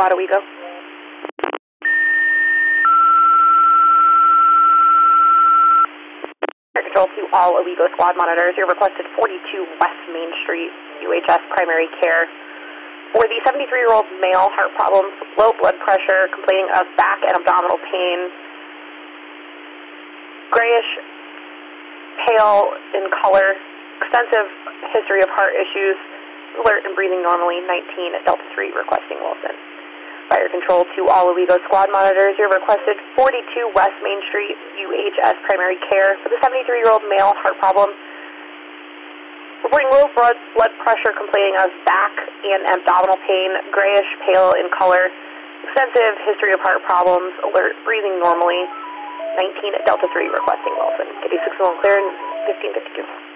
Squad Owego. Air Control to all Owego Squad monitors. You're requested 42 West Main Street, UHS Primary Care. For the 73-year-old male, heart problems, low blood pressure, complaining of back and abdominal pain, grayish, pale in color, extensive history of heart issues, alert and breathing normally, 19 at Delta 3, requesting Wilson. Fire Control to all Owego Squad monitors. You're requested 42 West Main Street, UHS Primary Care. For the 73-year-old male, heart problems, reporting low blood pressure, complaining of back and abdominal pain, grayish, pale in color, extensive history of heart problems, alert, breathing normally, 19 at Delta 3, requesting Wilson. Kitty 61 clear, 1552.